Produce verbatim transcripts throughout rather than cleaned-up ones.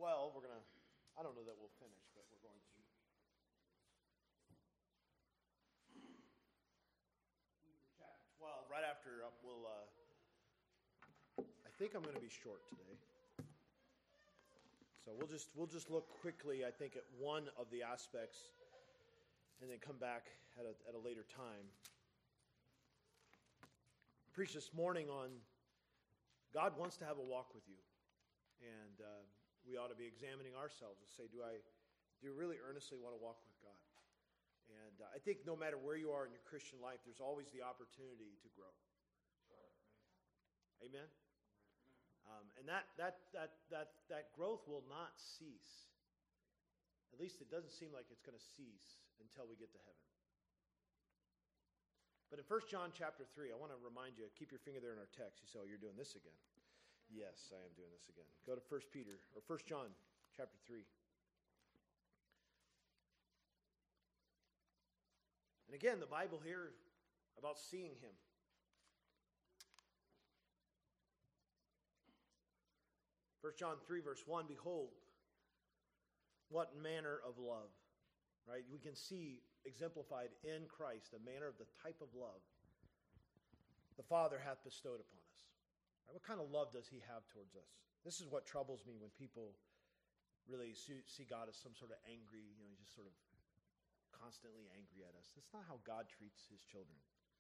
twelve. We're going to, I don't know that we'll finish, but we're going to. Hebrews chapter twelve, right after uh, we'll, uh, I think I'm going to be short today. So we'll just, we'll just look quickly, I think, at one of the aspects and then come back at a, at a later time. I preached this morning on God wants to have a walk with you. And uh, we ought to be examining ourselves and say, do I do you really earnestly want to walk with God? And uh, I think no matter where you are in your Christian life, there's always the opportunity to grow. Amen? Um, and that, that, that, that, that growth will not cease. At least it doesn't seem like it's going to cease until we get to heaven. But in First John chapter three, I want to remind you, keep your finger there in our text. You say, oh, you're doing this again. Yes, I am doing this again. Go to First Peter, or First John chapter three. And again, the Bible here about seeing him. First John three, verse one, behold, what manner of love, right? We can see exemplified in Christ a manner of the type of love the Father hath bestowed upon us. Right? What kind of love does he have towards us? This is what troubles me when people really see God as some sort of angry, you know, he's just sort of constantly angry at us. That's not how God treats his children.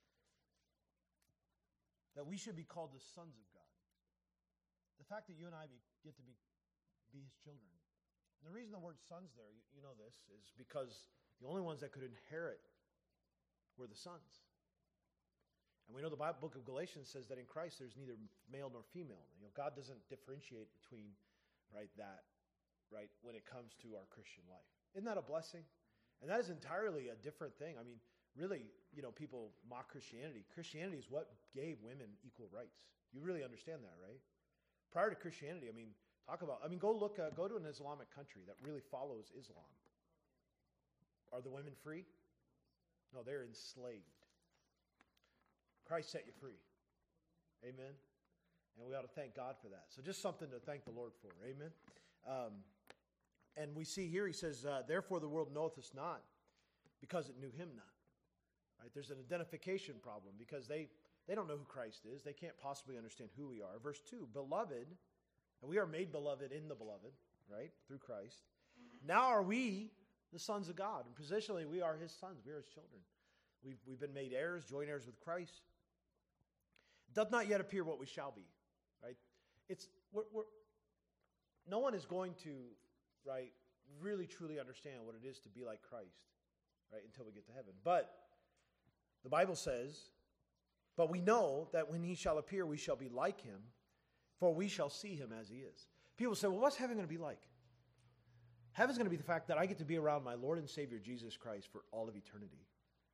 That we should be called the sons of God. The fact that you and I be, get to be, be his children. And the reason the word sons there, you, you know this, is because the only ones that could inherit were the sons. And we know the Bible, book of Galatians says that in Christ there's neither male nor female. You know, God doesn't differentiate between, right, that, right, when it comes to our Christian life. Isn't that a blessing? And that is entirely a different thing. I mean, really, you know, people mock Christianity. Christianity is what gave women equal rights. You really understand that, right? Prior to Christianity, I mean, talk about, I mean, go look, uh, go to an Islamic country that really follows Islam. Are the women free? No, they're enslaved. Christ set you free. Amen? And we ought to thank God for that. So just something to thank the Lord for. Amen? Um, and we see here, he says, uh, therefore the world knoweth us not, because it knew him not. Right? There's an identification problem, because they, they don't know who Christ is. They can't possibly understand who we are. Verse two, beloved, and we are made beloved in the beloved, right, through Christ. Now are we the sons of God. And positionally, we are his sons. We are his children. We've, we've been made heirs, joint heirs with Christ. It doth not yet appear what we shall be. Right? It's we're, we're, no one is going to, right, really truly understand what it is to be like Christ, right, until we get to heaven. But the Bible says, but we know that when he shall appear, we shall be like him, for we shall see him as he is. People say, well, what's heaven going to be like? Heaven's going to be the fact that I get to be around my Lord and Savior Jesus Christ for all of eternity.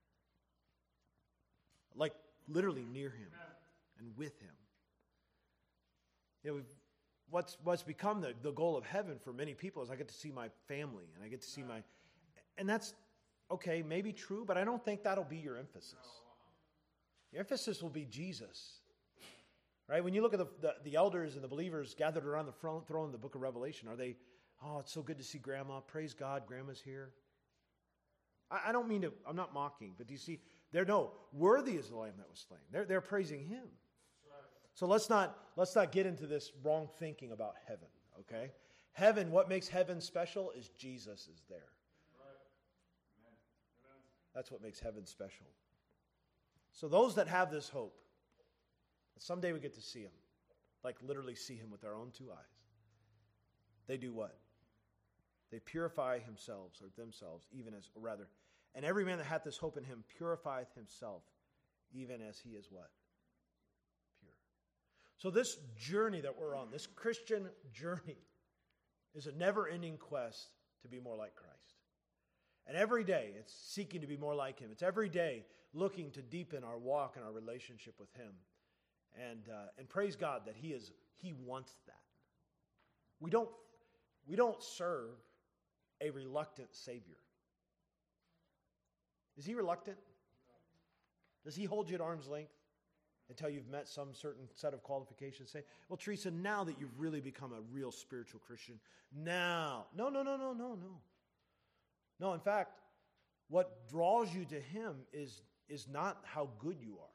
Like literally near him and with him. You know, what's what's become the, the goal of heaven for many people is I get to see my family and I get to see my... And that's, okay, maybe true, but I don't think that'll be your emphasis. Your emphasis will be Jesus. Right? When you look at the, the, the elders and the believers gathered around the front throne in the book of Revelation, are they... Oh, it's so good to see Grandma. Praise God, Grandma's here. I, I don't mean to, I'm not mocking, but do you see, they're no, worthy is the Lamb that was slain. They're, they're praising him. Right. So let's not, let's not get into this wrong thinking about heaven, okay? Heaven, what makes heaven special is Jesus is there. Right. Amen. That's what makes heaven special. So those that have this hope, that someday we get to see him, like literally see him with our own two eyes, they do what? They purify themselves or themselves, even as, or rather, and every man that hath this hope in him purifieth himself, even as he is what? Pure. So this journey that we're on, this Christian journey, is a never-ending quest to be more like Christ. And every day it's seeking to be more like him. It's every day looking to deepen our walk and our relationship with him. And uh, and praise God that he is he wants that. We don't we don't serve a reluctant Savior. Is he reluctant? Does he hold you at arm's length? until you've met some certain set of qualifications. Say, well, Teresa, now that you've really become a real spiritual Christian, now. No, no, no, no, no, no. No, in fact, what draws you to Him is, is not how good you are.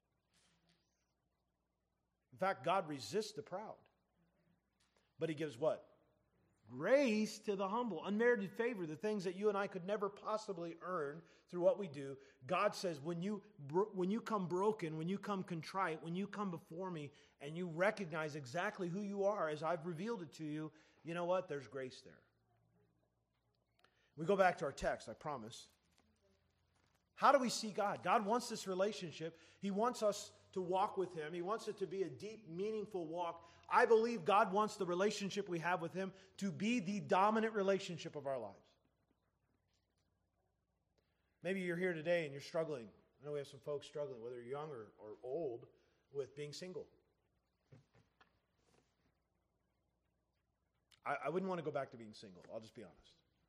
In fact, God resists the proud. But He gives what? Grace to the humble. Unmerited favor, the things that you and I could never possibly earn through what we do. God says, when you, when you come broken, when you come contrite, when you come before me and you recognize exactly who you are as I've revealed it to you, you know what? There's grace there. We go back to our text, I promise. How do we see God? God wants this relationship. He wants us to walk with Him. He wants it to be a deep, meaningful walk. I believe God wants the relationship we have with Him to be the dominant relationship of our lives. Maybe you're here today and you're struggling. I know we have some folks struggling, whether you're young or, or old, with being single. I, I wouldn't want to go back to being single. I'll just be honest.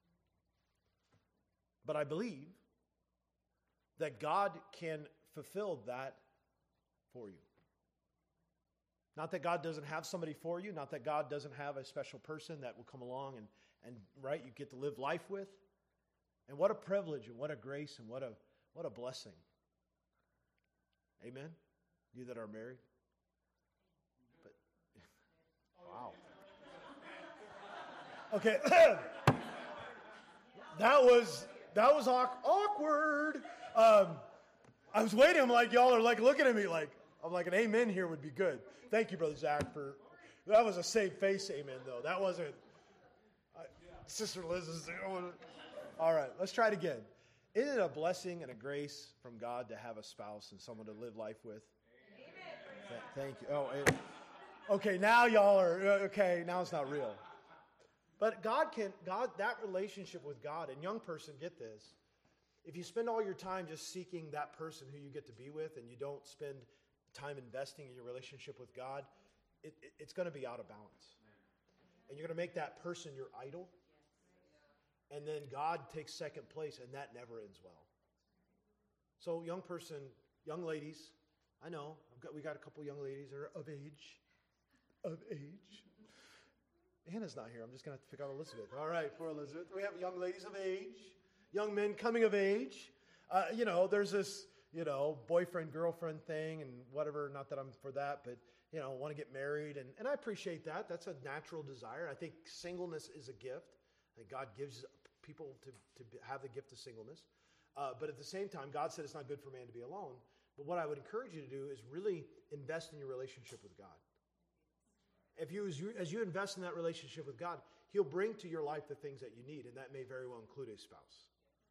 But I believe that God can fulfill that for you. Not that God doesn't have somebody for you, not that God doesn't have a special person that will come along and, and right, you get to live life with. And what a privilege and what a grace and what a what a blessing. Amen? You that are married. But wow. Okay. that was that was awkward. Um, I was waiting. I'm like, y'all are like looking at me like, I'm like, an amen here would be good. Thank you, Brother Zach, for, that was a safe face amen, though. That wasn't, I, Sister Liz is, all right, let's try it again. Isn't it a blessing and a grace from God to have a spouse and someone to live life with? Amen. Th- thank you. Oh, it, okay, now y'all are, okay, now it's not real. But God can, God, that relationship with God, and young person, get this. If you spend all your time just seeking that person who you get to be with and you don't spend time investing in your relationship with God, it, it, it's going to be out of balance. And you're going to make that person your idol. And then God takes second place, and that never ends well. So young person, young ladies, I know, I've got, we got a couple young ladies that are of age. Of age. Hannah's not here. I'm just going to have to pick out Elizabeth. All right, for Elizabeth. We have young ladies of age. Young men coming of age. Uh, you know, there's this, you know, boyfriend, girlfriend thing and whatever. Not that I'm for that, but, you know, want to get married. And, and I appreciate that. That's a natural desire. I think singleness is a gift. I think God gives people to, to have the gift of singleness. Uh, but at the same time, God said it's not good for man to be alone. But what I would encourage you to do is really invest in your relationship with God. If you as, you, as you invest in that relationship with God, He'll bring to your life the things that you need, and that may very well include a spouse.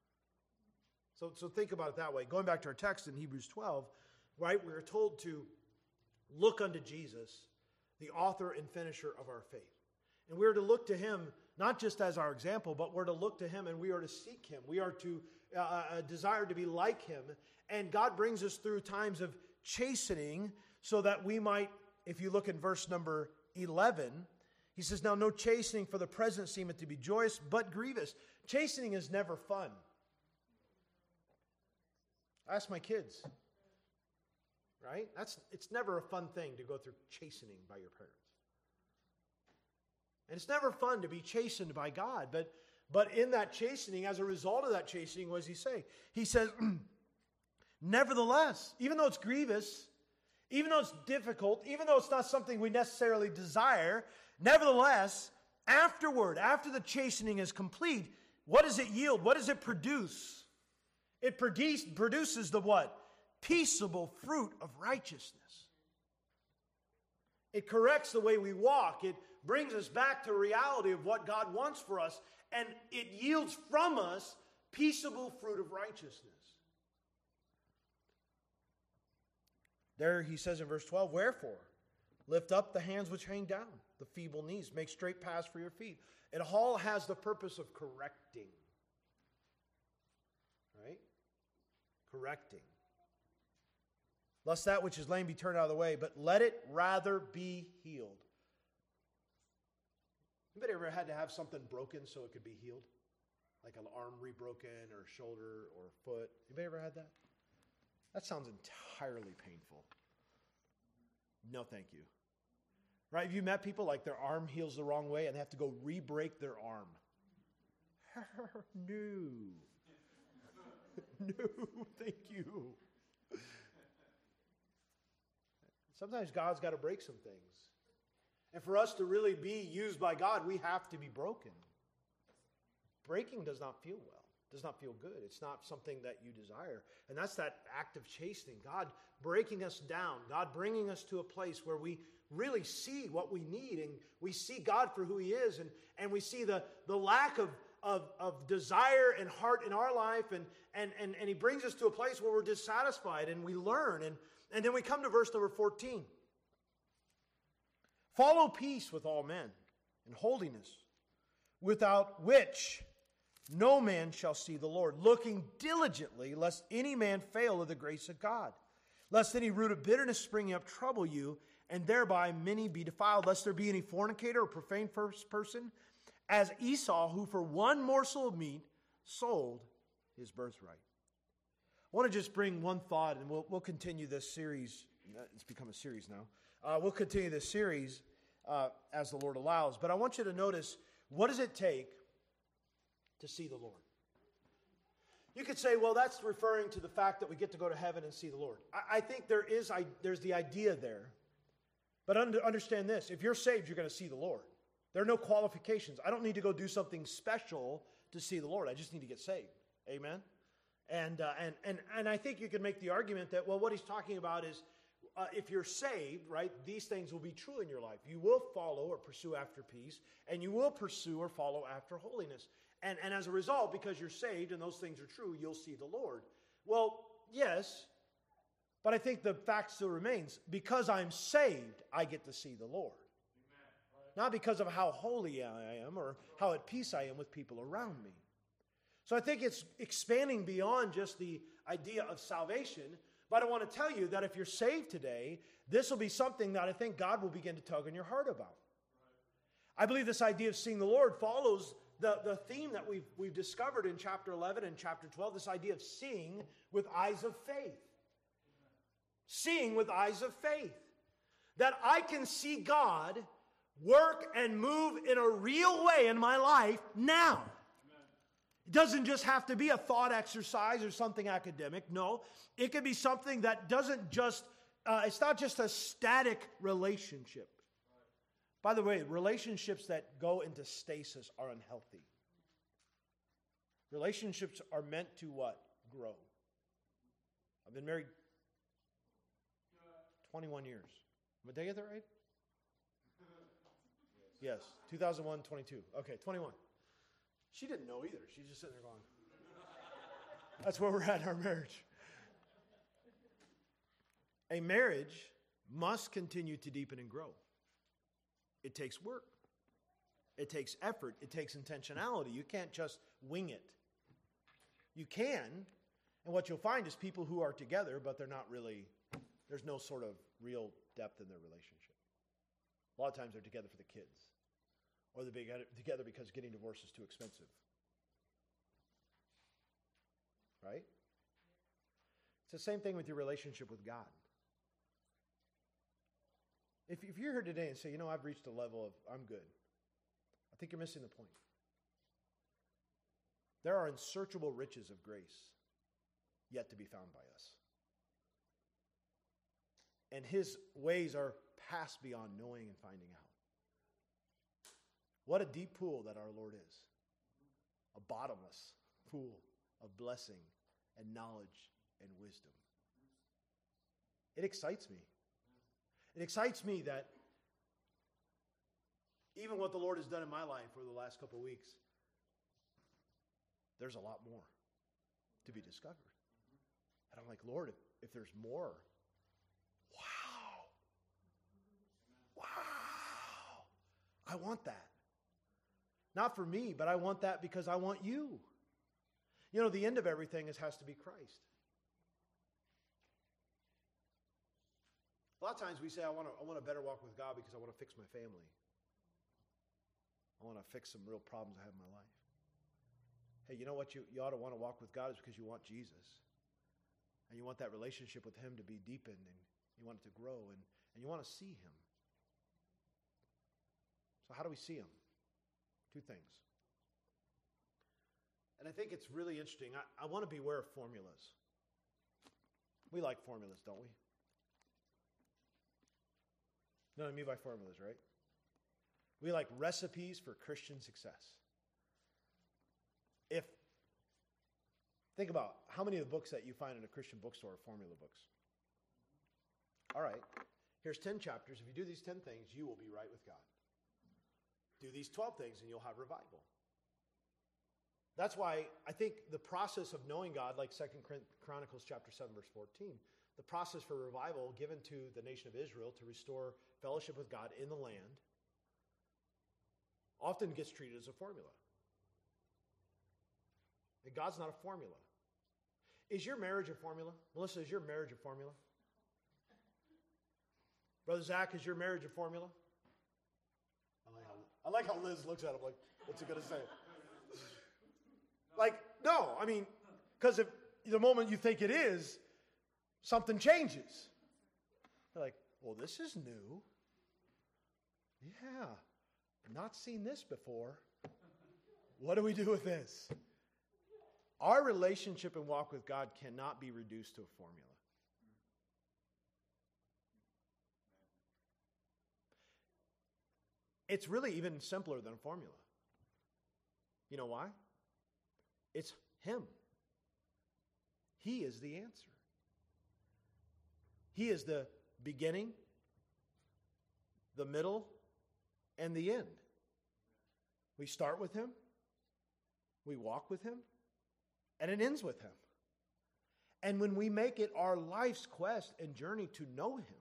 So, so think about it that way. Going back to our text in Hebrews twelve, right, we are told to look unto Jesus, the author and finisher of our faith. And we are to look to Him not just as our example, but we're to look to Him and we are to seek Him. We are to uh, uh, desire to be like Him. And God brings us through times of chastening so that we might, if you look in verse number eleven, He says, now no chastening for the present seemeth to be joyous, but grievous. Chastening is never fun. Ask my kids, right? That's it's never a fun thing to go through chastening by your parents. And it's never fun to be chastened by God. But, but in that chastening, as a result of that chastening, what does He say? He says, nevertheless, even though it's grievous, even though it's difficult, even though it's not something we necessarily desire, nevertheless, afterward, after the chastening is complete, what does it yield? What does it produce? It produce, produces the what? Peaceable fruit of righteousness. It corrects the way we walk. It brings us back to reality of what God wants for us. And it yields from us peaceable fruit of righteousness. There he says in verse twelve, wherefore, lift up the hands which hang down, the feeble knees, make straight paths for your feet. It all has the purpose of correcting. Right? Correcting. Lest that which is lame be turned out of the way, but let it rather be healed. Anybody ever had to have something broken so it could be healed? Like an arm rebroken or shoulder or foot? Anybody ever had that? That sounds entirely painful. No, thank you. Right? Have you met people like their arm heals the wrong way and they have to go re-break their arm? No. No, thank you. Sometimes God's got to break some things. And for us to really be used by God, we have to be broken. Breaking does not feel well. Does not feel good. It's not something that you desire. And that's that act of chastening. God breaking us down. God bringing us to a place where we really see what we need. And we see God for who He is. And, and we see the, the lack of, of, of desire and heart in our life. And, and, and, and He brings us to a place where we're dissatisfied. And we learn. And, and then we come to verse number fourteen. Follow peace with all men and holiness, without which no man shall see the Lord, looking diligently, lest any man fail of the grace of God, lest any root of bitterness springing up trouble you, and thereby many be defiled, lest there be any fornicator or profane first person, as Esau, who for one morsel of meat sold his birthright. I want to just bring one thought, and we'll, we'll continue this series. It's become a series now. Uh, we'll continue this series uh, as the Lord allows. But I want you to notice, what does it take to see the Lord? You could say, well, that's referring to the fact that we get to go to heaven and see the Lord. I, I think there is, I, there's the idea there. But under, understand this, if you're saved, you're going to see the Lord. There are no qualifications. I don't need to go do something special to see the Lord. I just need to get saved. Amen? And, uh, and, and, and I think you can make the argument that, well, what he's talking about is, Uh, if you're saved, right, these things will be true in your life. You will follow or pursue after peace, and you will pursue or follow after holiness. And, and as a result, because you're saved and those things are true, you'll see the Lord. Well, yes, but I think the fact still remains. Because I'm saved, I get to see the Lord. Amen. Not because of how holy I am or how at peace I am with people around me. So I think it's expanding beyond just the idea of salvation. But I want to tell you that if you're saved today, this will be something that I think God will begin to tug on your heart about. Right. I believe this idea of seeing the Lord follows the, the theme that we've, we've discovered in chapter eleven and chapter twelve, this idea of seeing with eyes of faith. Seeing with eyes of faith. That I can see God work and move in a real way in my life now. It doesn't just have to be a thought exercise or something academic. No, it can be something that doesn't just, uh, it's not just a static relationship. By the way, relationships that go into stasis are unhealthy. Relationships are meant to what? Grow. I've been married twenty-one years. Did I get that right? Yes, two thousand one, twenty-two. Okay, twenty-one. She didn't know either. She's just sitting there going, that's where we're at in our marriage. A marriage must continue to deepen and grow. It takes work. It takes effort. It takes intentionality. You can't just wing it. You can, and what you'll find is people who are together, but they're not really, there's no sort of real depth in their relationship. A lot of times they're together for the kids. Or they're together because getting divorced is too expensive. Right? It's the same thing with your relationship with God. If, if you're here today and say, you know, I've reached a level of, I'm good, I think you're missing the point. There are unsearchable riches of grace yet to be found by us. And His ways are past beyond knowing and finding out. What a deep pool that our Lord is. A bottomless pool of blessing and knowledge and wisdom. It excites me. It excites me that even what the Lord has done in my life over the last couple of weeks, there's a lot more to be discovered. And I'm like, Lord, if, if there's more, wow. Wow. I want that. Not for me, but I want that because I want you. You know, the end of everything is, has to be Christ. A lot of times we say, I want, to, I want a better walk with God because I want to fix my family. I want to fix some real problems I have in my life. Hey, you know what you, you ought to want to walk with God is because you want Jesus. And you want that relationship with Him to be deepened and you want it to grow. And, and you want to see him. So how do we see him? Two things. And I think it's really interesting. I, I want to beware of formulas. We like formulas, don't we? You know what I mean by formulas, right? We like recipes for Christian success. If, think about how many of the books that you find in a Christian bookstore are formula books. All right, here's ten chapters. If you do these ten things, you will be right with God. Do these twelve things and you'll have revival. That's why I think the process of knowing God, like Second Chronicles chapter seven, verse fourteen, the process for revival given to the nation of Israel to restore fellowship with God in the land, often gets treated as a formula. And God's not a formula. Is your marriage a formula? Melissa, is your marriage a formula? Brother Zach, is your marriage a formula? I like how, I like how Liz looks at him like, what's he going to say? Like, no, I mean, because if the moment you think it is, something changes. They're like, well, this is new. Yeah, not seen this before. What do we do with this? Our relationship and walk with God cannot be reduced to a formula. It's really even simpler than a formula. You know why? It's him. He is the answer. He is the beginning, the middle, and the end. We start with him, we walk with him, and it ends with him. And when we make it our life's quest and journey to know him,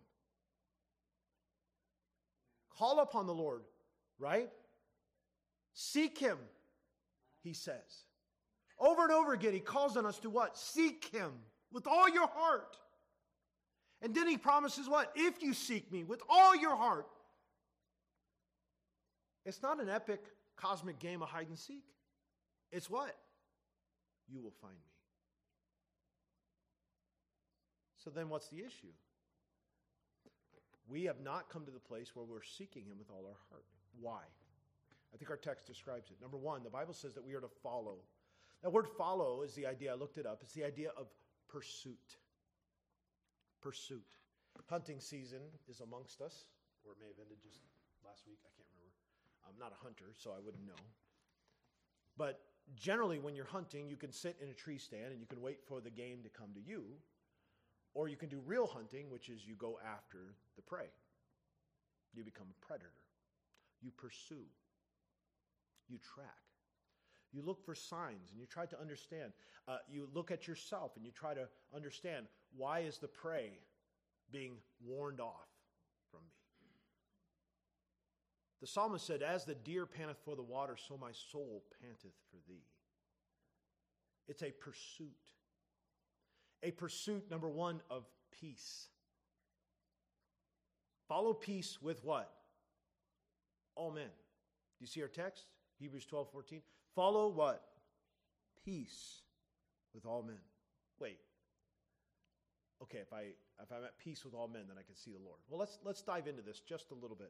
call upon the Lord, right? Seek him, he says. Over and over again, he calls on us to what? Seek him with all your heart. And then he promises what? If you seek me with all your heart. It's not an epic cosmic game of hide and seek. It's what? You will find me. So then what's the issue? We have not come to the place where we're seeking him with all our heart. Why? I think our text describes it. Number one, the Bible says that we are to follow. That word follow is the idea, I looked it up, it's the idea of pursuit. Pursuit. Hunting season is amongst us, or it may have ended just last week, I can't remember. I'm not a hunter, so I wouldn't know. But generally when you're hunting, you can sit in a tree stand and you can wait for the game to come to you, or you can do real hunting, which is you go after the prey. You become a predator. You pursue. You track. You look for signs and you try to understand. Uh, you look at yourself and you try to understand, why is the prey being warned off from me? The psalmist said, as the deer panteth for the water, so my soul panteth for thee. It's a pursuit. A pursuit, number one, of peace. Follow peace with what? All men. Do you see our text? Hebrews twelve fourteen. Follow what? Peace with all men. Wait. Okay, if I if I'm at peace with all men, then I can see the Lord. Well, let's let's dive into this just a little bit.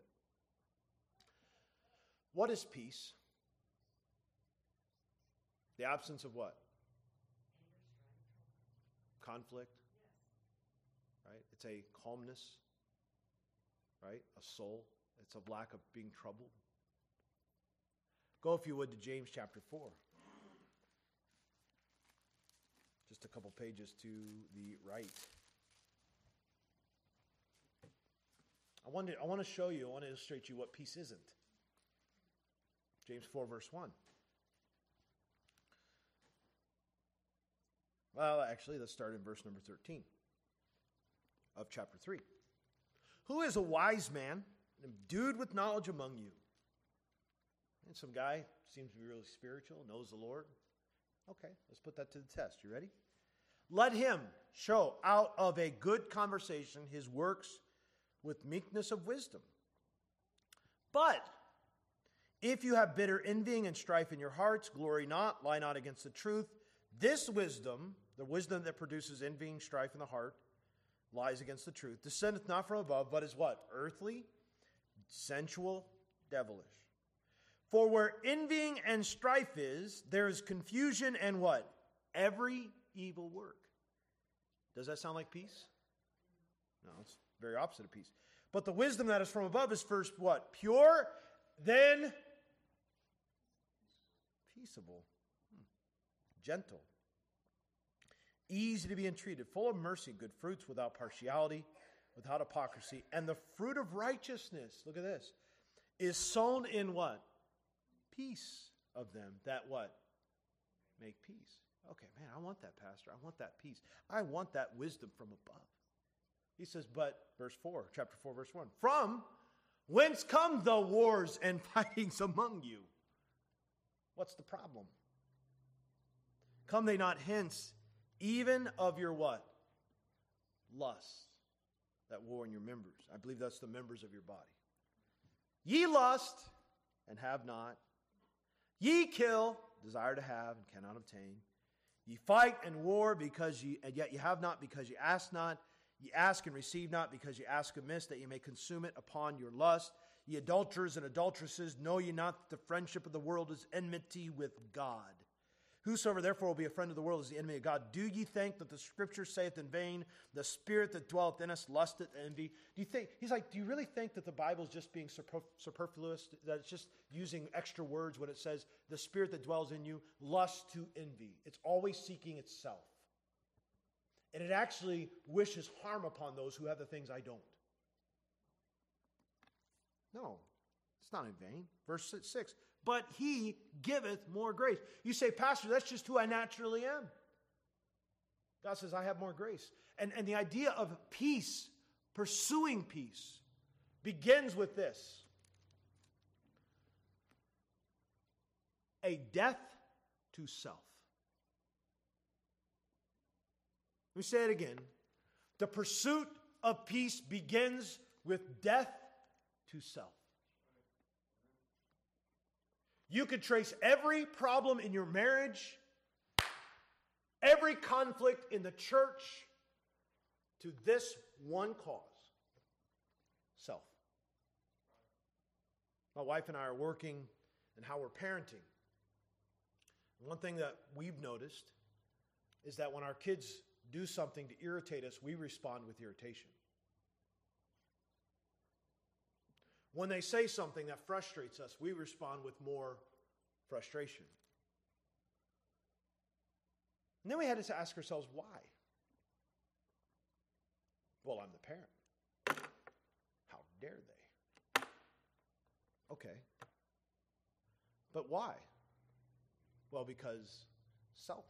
What is peace? The absence of what? Conflict. Right? It's a calmness. Right? A soul. It's a lack of being troubled. Go, if you would, to James chapter four. Just a couple pages to the right. I want to, I want to show you, I want to illustrate to you what peace isn't. James four, verse one. Well, actually, let's start in verse number thirteen of chapter three. Who is a wise man, endued with knowledge among you? And some guy seems to be really spiritual, knows the Lord. Okay, let's put that to the test. You ready? Let him show out of a good conversation his works with meekness of wisdom. But if you have bitter envying and strife in your hearts, glory not, lie not against the truth. This wisdom, the wisdom that produces envying, strife in the heart, lies against the truth, descendeth not from above, but is what? Earthly, sensual, devilish. For where envying and strife is, there is confusion and what? Every evil work. Does that sound like peace? No, it's very opposite of peace. But the wisdom that is from above is first what? Pure, then peaceable, hmm. gentle, easy to be entreated, full of mercy, good fruits, without partiality, without hypocrisy. And the fruit of righteousness, look at this, is sown in what? Peace of them that what? Make peace. Okay, man, I want that, Pastor. I want that peace. I want that wisdom from above. He says, but, verse four, chapter four, verse one, from whence come the wars and fightings among you? What's the problem? Come they not hence, even of your what? Lusts that war in your members. I believe that's the members of your body. Ye lust and have not. Ye kill, desire to have and cannot obtain. Ye fight and war because ye, and yet ye have not because ye ask not. Ye ask and receive not because ye ask amiss, that ye may consume it upon your lust. Ye adulterers and adulteresses, know ye not that the friendship of the world is enmity with God? Whosoever therefore will be a friend of the world is the enemy of God. Do ye think that the Scripture saith in vain, the spirit that dwelleth in us lusteth envy? Do you think, he's like, do you really think that the Bible is just being superfluous, that it's just using extra words when it says the spirit that dwells in you lusts to envy? It's always seeking itself. And it actually wishes harm upon those who have the things I don't. No, it's not in vain. Verse six, but he giveth more grace. You say, Pastor, that's just who I naturally am. God says, I have more grace. And, and the idea of peace, pursuing peace, begins with this. A death to self. Let me say it again. The pursuit of peace begins with death to self. You could trace every problem in your marriage, every conflict in the church, to this one cause: self. My wife and I are working and how we're parenting. One thing that we've noticed is that when our kids do something to irritate us, we respond with irritation. When they say something that frustrates us, we respond with more frustration. And then we had to ask ourselves, why? Well, I'm the parent. How dare they? Okay. But why? Well, because self.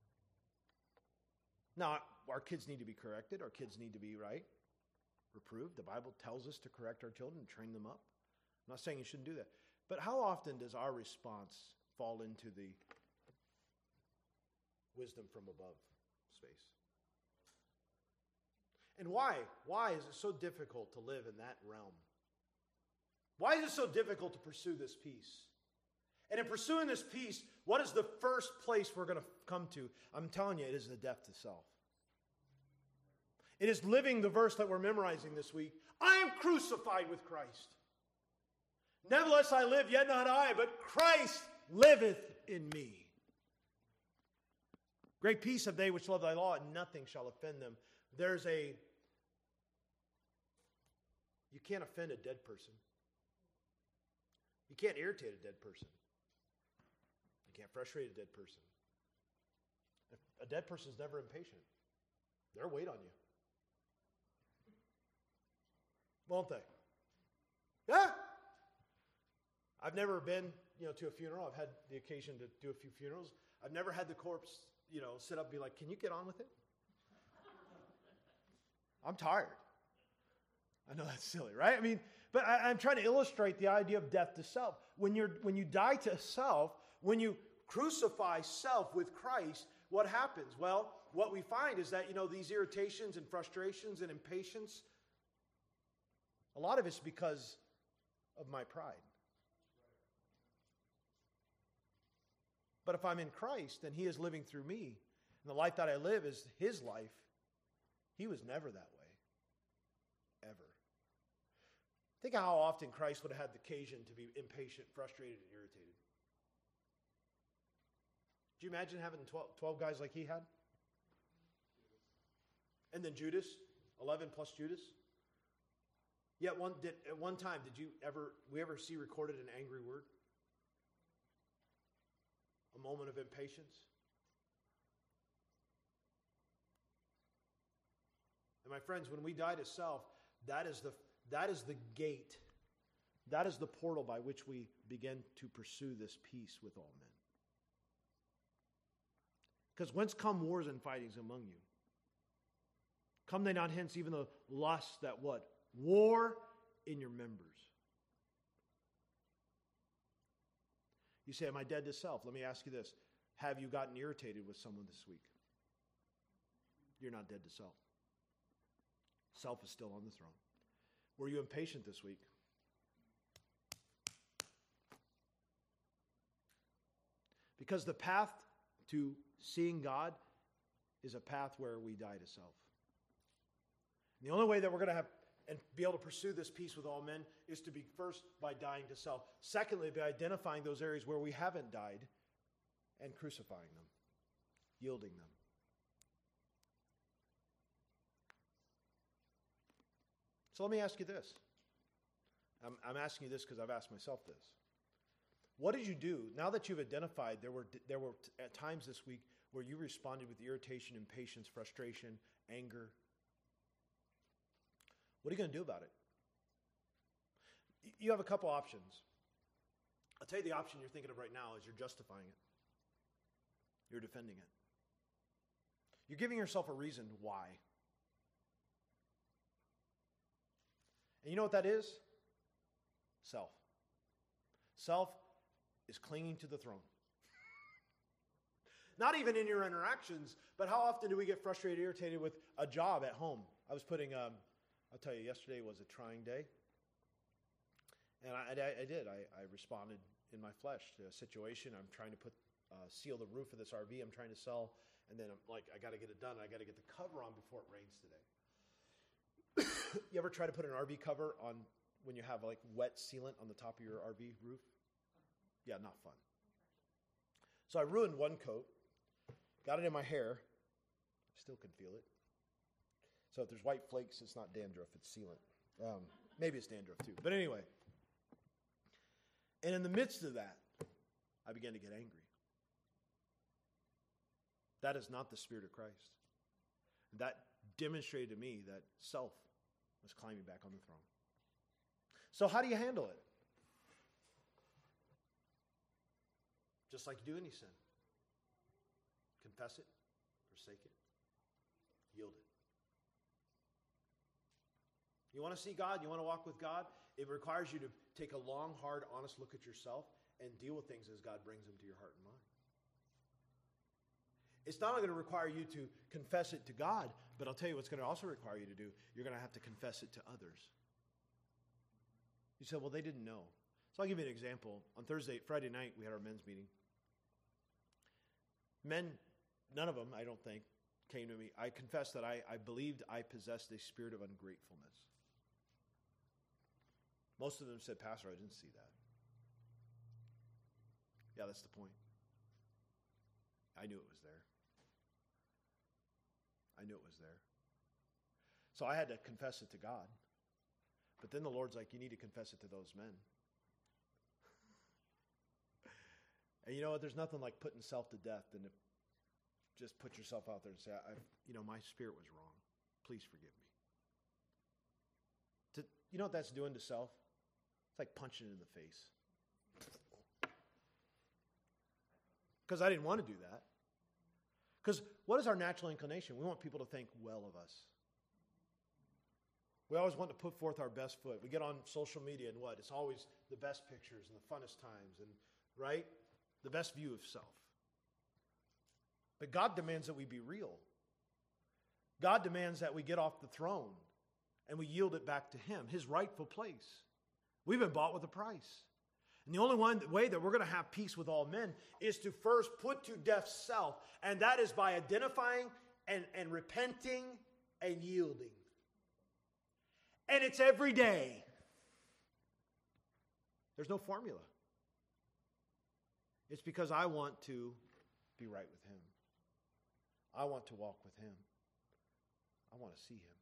Now, our kids need to be corrected. Our kids need to be right, reproved. The Bible tells us to correct our children and train them up. I'm not saying you shouldn't do that. But how often does our response fall into the wisdom from above space? And why? Why is it so difficult to live in that realm? Why is it so difficult to pursue this peace? And in pursuing this peace, what is the first place we're going to come to? I'm telling you, it is the death to self. It is living the verse that we're memorizing this week. I am crucified with Christ. Nevertheless I live, yet not I, but Christ liveth in me. Great peace have they which love thy law, and nothing shall offend them. There's a... You can't offend a dead person. You can't irritate a dead person. You can't frustrate a dead person. A dead person is never impatient. They'll wait on you. Won't they? Yeah. I've never been, you know, to a funeral. I've had the occasion to do a few funerals. I've never had the corpse, you know, sit up and be like, can you get on with it? I'm tired. I know that's silly, right? I mean, but I, I'm trying to illustrate the idea of death to self. When you're when you die to self, when you crucify self with Christ, what happens? Well, what we find is that, you know, these irritations and frustrations and impatience, a lot of it's because of my pride. But if I'm in Christ and He is living through me, and the life that I live is His life, He was never that way. Think how often Christ would have had the occasion to be impatient, frustrated, and irritated. Do you imagine having twelve, twelve guys like he had? And then Judas, eleven plus Judas. Yet one did, at one time, did you ever, we ever see recorded an angry word? A moment of impatience? And my friends, when we die to self, that is the that is the gate. That is the portal by which we begin to pursue this peace with all men. Because whence come wars and fightings among you? Come they not hence even the lusts that what? War in your members. You say, am I dead to self? Let me ask you this. Have you gotten irritated with someone this week? You're not dead to self. Self is still on the throne. Were you impatient this week? Because the path to seeing God is a path where we die to self. And the only way that we're going to have and be able to pursue this peace with all men is to be first by dying to self. Secondly, by identifying those areas where we haven't died and crucifying them, yielding them. So let me ask you this. I'm, I'm asking you this because I've asked myself this. What did you do, now that you've identified there were, there were t- at times this week where you responded with irritation, impatience, frustration, anger? What are you going to do about it? You have a couple options. I'll tell you the option you're thinking of right now is you're justifying it. You're defending it. You're giving yourself a reason why. And you know what that is? Self. Self is clinging to the throne. Not even in your interactions, but how often do we get frustrated, irritated with a job at home? I was putting, um, I'll tell you, yesterday was a trying day. And I, I, I did. I, I responded in my flesh to a situation. I'm trying to put uh, seal the roof of this R V I'm trying to sell. And then I'm like, I got to get it done. I got to get the cover on before it rains today. You ever try to put an R V cover on when you have like wet sealant on the top of your R V roof? Yeah, not fun. So I ruined one coat, got it in my hair. Still can feel it. So if there's white flakes, it's not dandruff, it's sealant. Um, maybe it's dandruff too. But anyway. And in the midst of that, I began to get angry. That is not the Spirit of Christ. That demonstrated to me that self was climbing back on the throne. So how do you handle it? Just like you do any sin. Confess it, forsake it, yield it. You want to see God? You want to walk with God? It requires you to take a long, hard, honest look at yourself and deal with things as God brings them to your heart and mind. It's not only going to require you to confess it to God, but I'll tell you what's going to also require you to do. You're going to have to confess it to others. You said, well, they didn't know. So I'll give you an example. On Thursday, Friday night, we had our men's meeting. Men, none of them, I don't think, came to me. I confessed that I, I believed I possessed a spirit of ungratefulness. Most of them said, Pastor, I didn't see that. Yeah, that's the point. I knew it was there. I knew it was there. So I had to confess it to God. But then the Lord's like, you need to confess it to those men. And you know what? There's nothing like putting self to death than to just put yourself out there and say, I, you know, my spirit was wrong. Please forgive me. To, you know what that's doing to self? It's like punching it in the face. Because I didn't want to do that. Because what is our natural inclination? We want people to think well of us. We always want to put forth our best foot. We get on social media and what? It's always the best pictures and the funnest times and, right? The best view of self. But God demands that we be real. God demands that we get off the throne and we yield it back to Him, His rightful place. We've been bought with a price. And the only one way that we're going to have peace with all men is to first put to death self, and that is by identifying and, and repenting and yielding. And it's every day. There's no formula. It's because I want to be right with Him. I want to walk with Him. I want to see Him.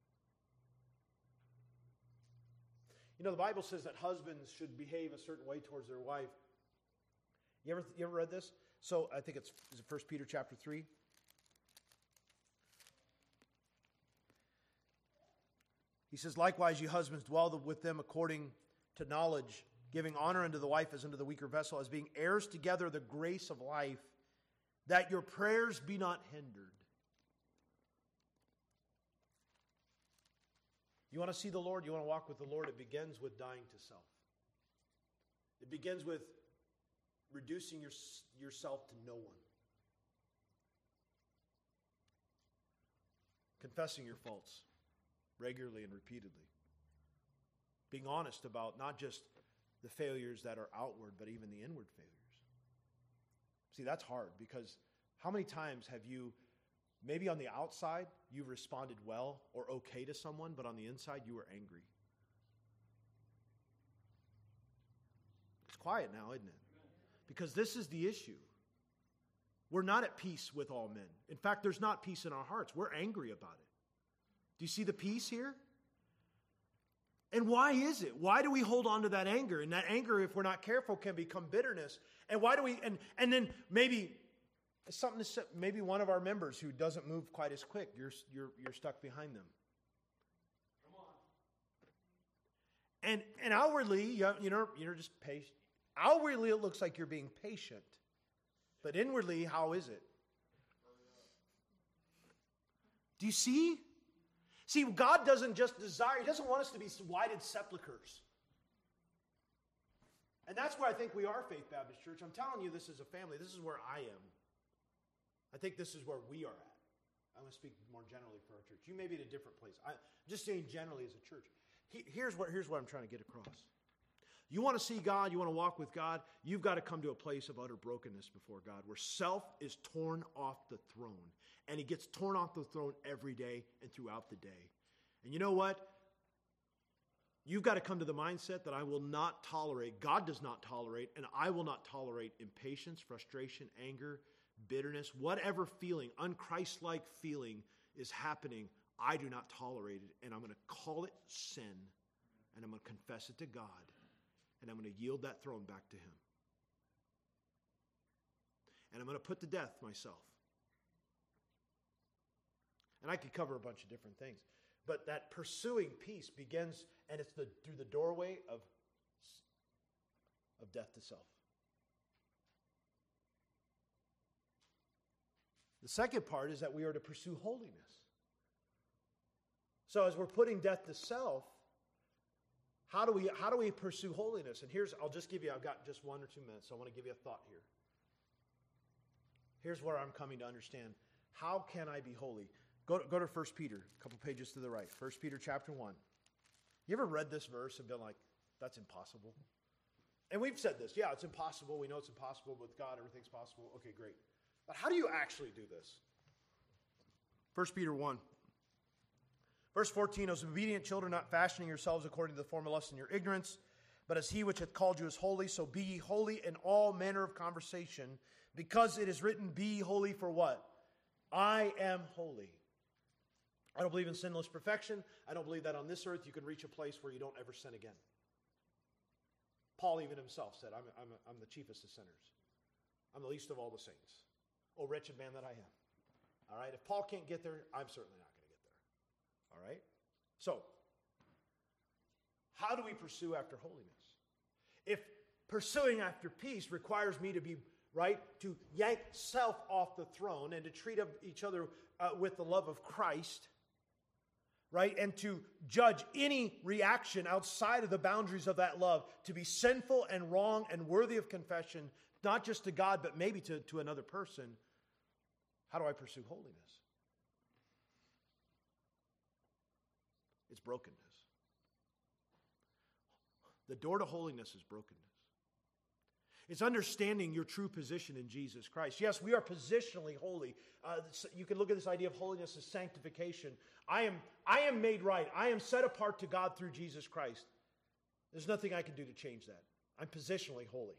You know, the Bible says that husbands should behave a certain way towards their wife. You ever, you ever read this? So I think it's, is it First Peter chapter three? He says, likewise, you husbands, dwell with them according to knowledge, giving honor unto the wife as unto the weaker vessel, as being heirs together of the grace of life, that your prayers be not hindered. You want to see the Lord? You want to walk with the Lord? It begins with dying to self. It begins with reducing your, yourself to no one. Confessing your faults regularly and repeatedly. Being honest about not just the failures that are outward, but even the inward failures. See, that's hard because how many times have you, maybe on the outside, you responded well or okay to someone, but on the inside, you were angry? It's quiet now, isn't it? Because this is the issue. We're not at peace with all men. In fact, there's not peace in our hearts. We're angry about it. Do you see the peace here? And why is it? Why do we hold on to that anger? And that anger, if we're not careful, can become bitterness. And why do we, and, and then maybe something to, maybe one of our members who doesn't move quite as quick, you're, you're, you're stuck behind them. Come on. And, and outwardly, you know, you're just patient. Outwardly, it looks like you're being patient. But inwardly, how is it? Do you see? See, God doesn't just desire, He doesn't want us to be whited sepulchers. And that's where I think we are, Faith Baptist Church. I'm telling you, this is a family. This is where I am. I think this is where we are at. I'm going to speak more generally for our church. You may be at a different place. I'm just saying generally as a church. Here's what, here's what I'm trying to get across. You want to see God, you want to walk with God, you've got to come to a place of utter brokenness before God, where self is torn off the throne. And He gets torn off the throne every day and throughout the day. And you know what? You've got to come to the mindset that I will not tolerate, God does not tolerate, and I will not tolerate impatience, frustration, anger, bitterness, whatever feeling, unchristlike feeling is happening. I do not tolerate it, and I'm going to call it sin, and I'm going to confess it to God. And I'm going to yield that throne back to Him. And I'm going to put to death myself. And I could cover a bunch of different things. But that pursuing peace begins, and it's the, through the doorway of, of death to self. The second part is that we are to pursue holiness. So as we're putting death to self, How do we how do we pursue holiness? And here's, I'll just give you, I've got just one or two minutes, so I want to give you a thought here. Here's where I'm coming to understand. How can I be holy? Go to, go to First Peter, a couple pages to the right. First Peter chapter one. You ever read this verse and been like, that's impossible? And we've said this, yeah, it's impossible. We know it's impossible. With God, everything's possible. Okay, great. But how do you actually do this? First Peter one. Verse fourteen, as obedient children, not fashioning yourselves according to the form of lust in your ignorance, but as He which hath called you is holy, so be ye holy in all manner of conversation, because it is written, be ye holy for what? I am holy. I don't believe in sinless perfection. I don't believe that on this earth you can reach a place where you don't ever sin again. Paul even himself said, I'm, I'm, I'm the chiefest of sinners. I'm the least of all the saints. Oh, wretched man that I am. All right, if Paul can't get there, I'm certainly not going to get there. All right? So, how do we pursue after holiness? If pursuing after peace requires me to be, right, to yank self off the throne and to treat each other uh, with the love of Christ, right, and to judge any reaction outside of the boundaries of that love to be sinful and wrong and worthy of confession, not just to God, but maybe to, to another person, how do I pursue holiness? It's brokenness. The door to holiness is brokenness. It's understanding your true position in Jesus Christ. Yes, we are positionally holy. Uh, you can look at this idea of holiness as sanctification. I am, I am made right. I am set apart to God through Jesus Christ. There's nothing I can do to change that. I'm positionally holy.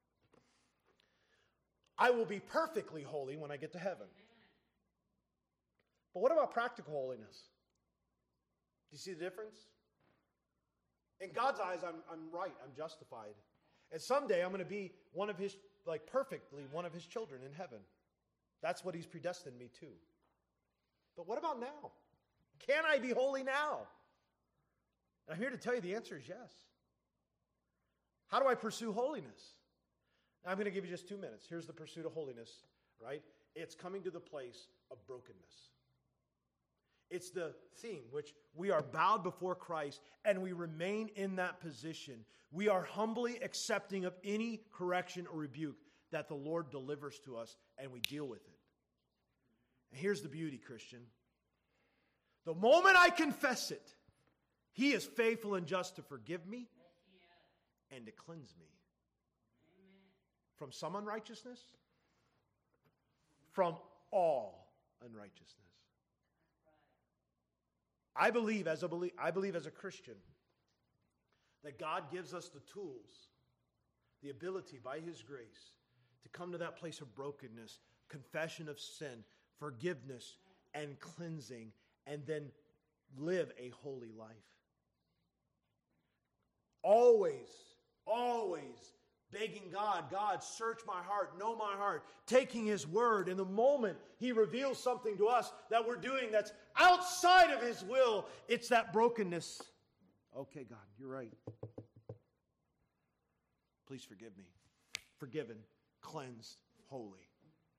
I will be perfectly holy when I get to heaven. But what about practical holiness? Do you see the difference? In God's eyes, I'm, I'm right. I'm justified. And someday I'm going to be one of his, like perfectly one of his children in heaven. That's what he's predestined me to. But what about now? Can I be holy now? And I'm here to tell you the answer is yes. How do I pursue holiness? Now, I'm going to give you just two minutes. Here's the pursuit of holiness, right? It's coming to the place of brokenness. It's the theme which we are bowed before Christ and we remain in that position. We are humbly accepting of any correction or rebuke that the Lord delivers to us, and we deal with it. And here's the beauty, Christian. The moment I confess it, he is faithful and just to forgive me and to cleanse me. From some unrighteousness, from all unrighteousness. I believe as a belie- I believe as a Christian that God gives us the tools, the ability by his grace to come to that place of brokenness, confession of sin, forgiveness, and cleansing, and then live a holy life. Always, always begging God, God, search my heart, know my heart, taking his word. In the moment he reveals something to us that we're doing that's outside of his will, it's that brokenness. Okay, God, you're right. Please forgive me. Forgiven, cleansed, holy.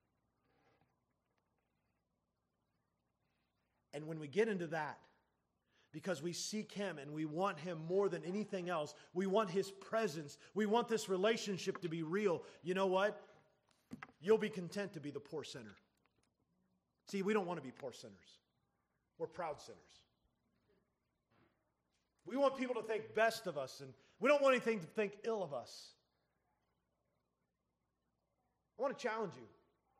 And when we get into that, because we seek him and we want him more than anything else, we want his presence, we want this relationship to be real, you know what? You'll be content to be the poor sinner. See, we don't want to be poor sinners. We're proud sinners. We want people to think best of us, and we don't want anything to think ill of us. I want to challenge you.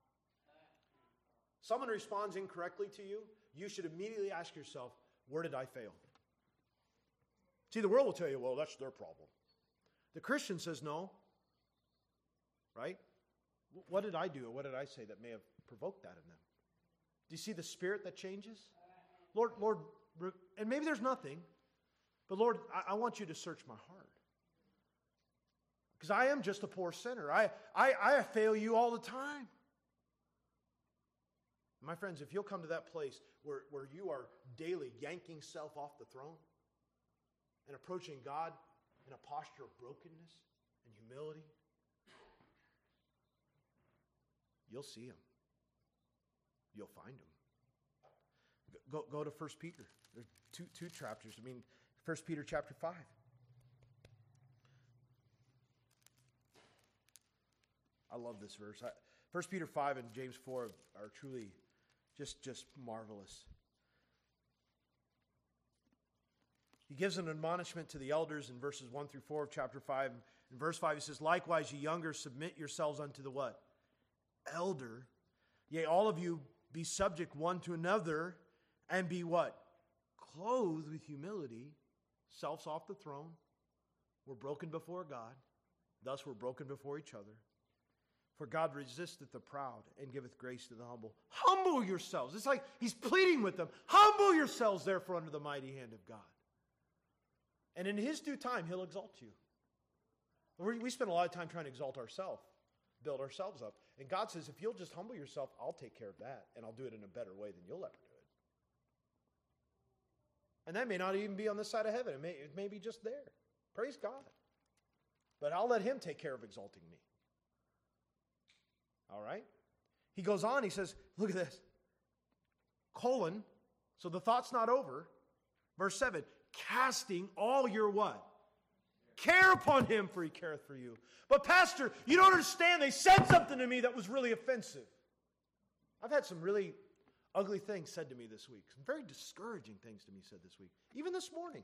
Someone responds incorrectly to you, you should immediately ask yourself, where did I fail? See, the world will tell you, well, that's their problem. The Christian says no. Right? What did I do or what did I say that may have provoked that in them? Do you see the spirit that changes? Lord, Lord, and maybe there's nothing, but Lord, I, I want you to search my heart. Because I am just a poor sinner. I, I, I fail you all the time. My friends, if you'll come to that place where, where you are daily yanking self off the throne and approaching God in a posture of brokenness and humility, you'll see him. You'll find him. Go, go to First Peter. There's two, two chapters. I mean, First Peter chapter five. I love this verse. I, First Peter five and James four are truly just, just marvelous. He gives an admonishment to the elders in verses one through four of chapter five. In verse five, he says, likewise, ye younger, submit yourselves unto the what? Elder. Yea, all of you be subject one to another, and be what? Clothed with humility, selves off the throne. We're broken before God. Thus we're broken before each other. For God resisteth the proud and giveth grace to the humble. Humble yourselves. It's like he's pleading with them. Humble yourselves, therefore, under the mighty hand of God. And in his due time, he'll exalt you. We spend a lot of time trying to exalt ourselves, build ourselves up. And God says, if you'll just humble yourself, I'll take care of that. And I'll do it in a better way than you'll ever do it. And that may not even be on this side of heaven. It may, it may be just there. Praise God. But I'll let him take care of exalting me. All right? He goes on, he says, look at this. Colon, so the thought's not over. Verse seven, casting all your what? Care upon him, for he careth for you. But pastor, you don't understand. They said something to me that was really offensive. I've had some really ugly things said to me this week. Some very discouraging things to me said this week. Even this morning.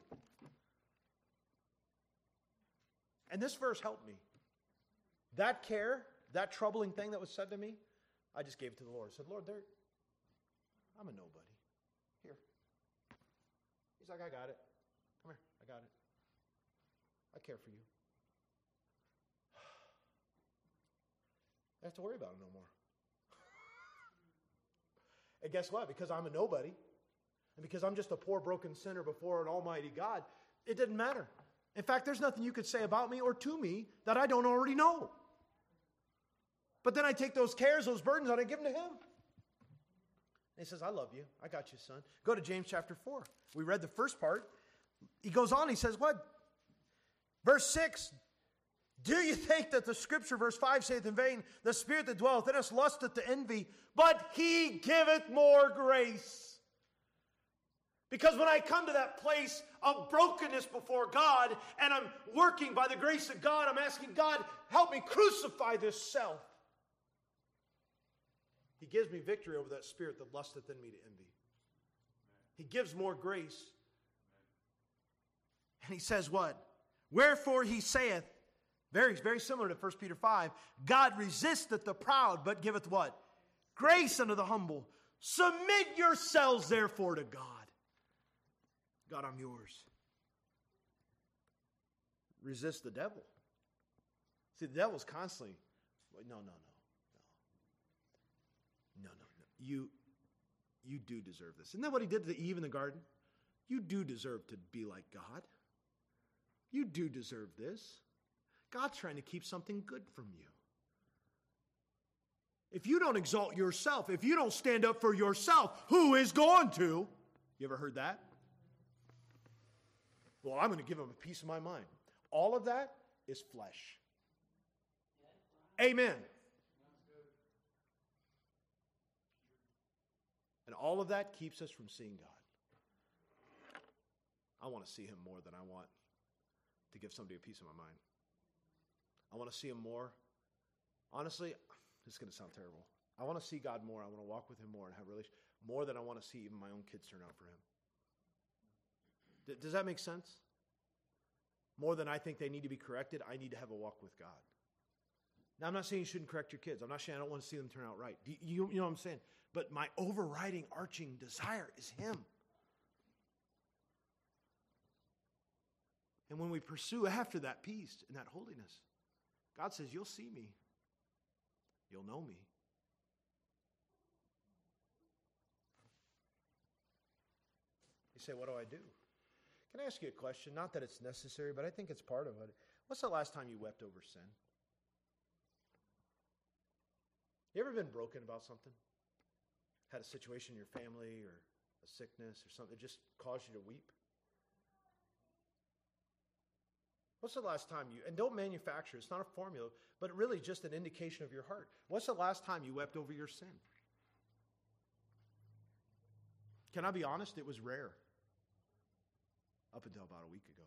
And this verse helped me. That care, that troubling thing that was said to me, I just gave it to the Lord. I said, Lord, there, I'm a nobody. Here. He's like, I got it. Come here. I got it. I care for you. I have to worry about it no more. And guess what? Because I'm a nobody, and because I'm just a poor, broken sinner before an almighty God, it didn't matter. In fact, there's nothing you could say about me or to me that I don't already know. But then I take those cares, those burdens, and I give them to Him. And He says, I love you. I got you, son. Go to James chapter four. We read the first part. He goes on, he says, what? Verse six, do you think that the scripture, verse five, saith in vain, the spirit that dwelleth in us lusteth to envy, but He giveth more grace. Because when I come to that place of brokenness before God, and I'm working by the grace of God, I'm asking God, help me crucify this self. He gives me victory over that spirit that lusteth in me to envy. He gives more grace. And He says what? Wherefore He saith, very, very similar to First Peter five, God resisteth the proud, but giveth what? Grace unto the humble. Submit yourselves therefore to God. God, I'm yours. Resist the devil. See, the devil's constantly, no, no, no, no. No, no, no. You, you do deserve this. Isn't that what he did to Eve in the garden? You do deserve to be like God. You do deserve this. God's trying to keep something good from you. If you don't exalt yourself, if you don't stand up for yourself, who is going to? You ever heard that? Well, I'm going to give him a piece of my mind. All of that is flesh. Amen. And all of that keeps us from seeing God. I want to see Him more than I want to give somebody a piece of my mind. I want to see Him more. Honestly, this is going to sound terrible. I want to see God more. I want to walk with Him more and have a relationship more than I want to see even my own kids turn out for Him. D- does that make sense? More than I think they need to be corrected, I need to have a walk with God. Now, I'm not saying you shouldn't correct your kids. I'm not saying I don't want to see them turn out right. Do you, you know what I'm saying? But my overriding, arching desire is Him. And when we pursue after that peace and that holiness, God says, you'll see me. You'll know me. You say, what do I do? Can I ask you a question? Not that it's necessary, but I think it's part of it. What's the last time you wept over sin? You ever been broken about something? Had a situation in your family or a sickness or something that just caused you to weep? What's the last time you, and don't manufacture, it's not a formula, but really just an indication of your heart. What's the last time you wept over your sin? Can I be honest? It was rare. Up until about a week ago.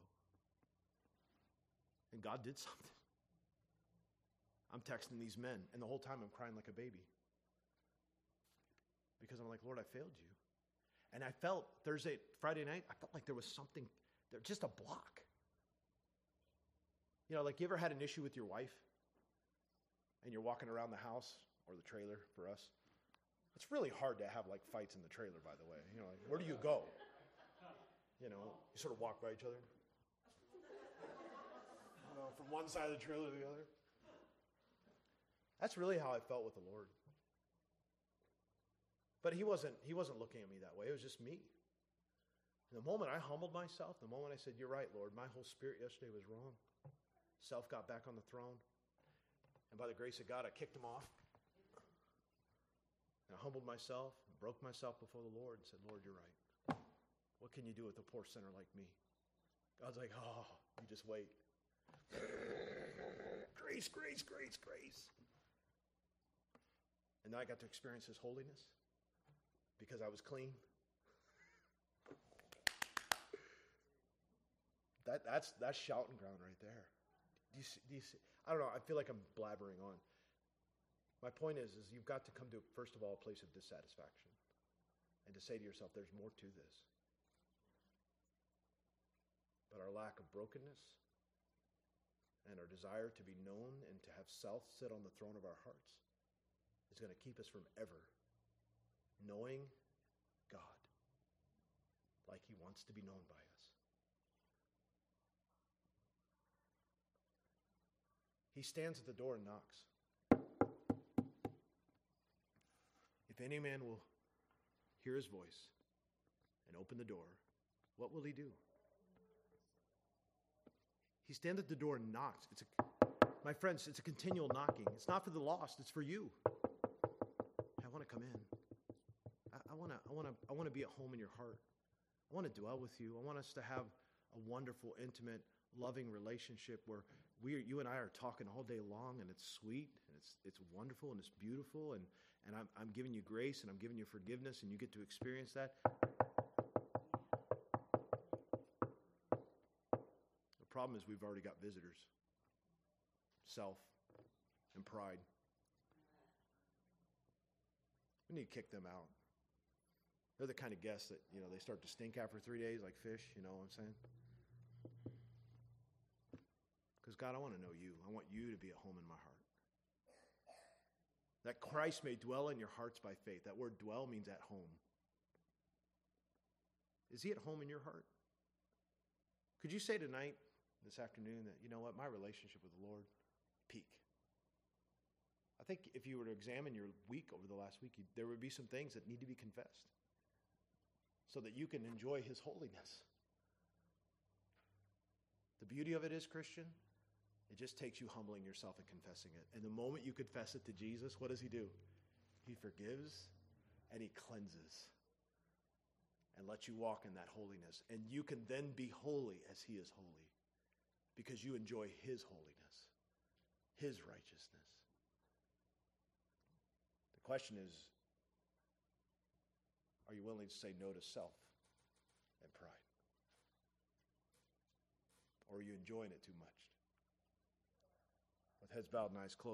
And God did something. I'm texting these men, and the whole time I'm crying like a baby. Because I'm like, Lord, I failed you. And I felt Thursday, Friday night, I felt like there was something, there, just a block. You know, like you ever had an issue with your wife? And you're walking around the house, or the trailer for us. It's really hard to have like fights in the trailer, by the way. You know, like, where do you go? You know, you sort of walk by each other. You know, from one side of the trailer to the other. That's really how I felt with the Lord. But he wasn't, he wasn't looking at me that way. It was just me. And the moment I humbled myself, the moment I said, you're right, Lord, my whole spirit yesterday was wrong. Self got back on the throne. And by the grace of God, I kicked him off. And I humbled myself, broke myself before the Lord and said, Lord, you're right. What can you do with a poor sinner like me? God's like, oh, you just wait. Grace, grace, grace, grace. And then I got to experience His holiness because I was clean. That, that's, that's shouting ground right there. Do you see, do you see? I don't know. I feel like I'm blabbering on. My point is, is you've got to come to, first of all, a place of dissatisfaction and to say to yourself, there's more to this. But our lack of brokenness and our desire to be known and to have self sit on the throne of our hearts is going to keep us from ever knowing God like He wants to be known by us. He stands at the door and knocks. any man will hear his voice and open the door, what will he do? He stands at the door and knocks. It's a, my friends, it's a continual knocking. It's not for the lost, it's for you. I want to come in. I want to I want to I want to be at home in your heart. I want to dwell with you. I want us to have a wonderful, intimate, loving relationship where we, you and I are talking all day long, and it's sweet, and it's it's wonderful, and it's beautiful, and, and I'm, I'm giving you grace, and I'm giving you forgiveness, and you get to experience that. The problem is we've already got visitors, self, and pride. We need to kick them out. They're the kind of guests that, you know, they start to stink after three days like fish, you know what I'm saying? Because, God, I want to know you. I want you to be at home in my heart. That Christ may dwell in your hearts by faith. That word dwell means at home. Is he at home in your heart? Could you say tonight, this afternoon, that, you know what, my relationship with the Lord, peak. I think if you were to examine your week over the last week, you, there would be some things that need to be confessed so that you can enjoy his holiness. The beauty of it is, Christian, it just takes you humbling yourself and confessing it. And the moment you confess it to Jesus, what does he do? He forgives and he cleanses and lets you walk in that holiness. And you can then be holy as he is holy because you enjoy his holiness, his righteousness. The question is, are you willing to say no to self and pride? Or are you enjoying it too much? With heads bowed and eyes closed.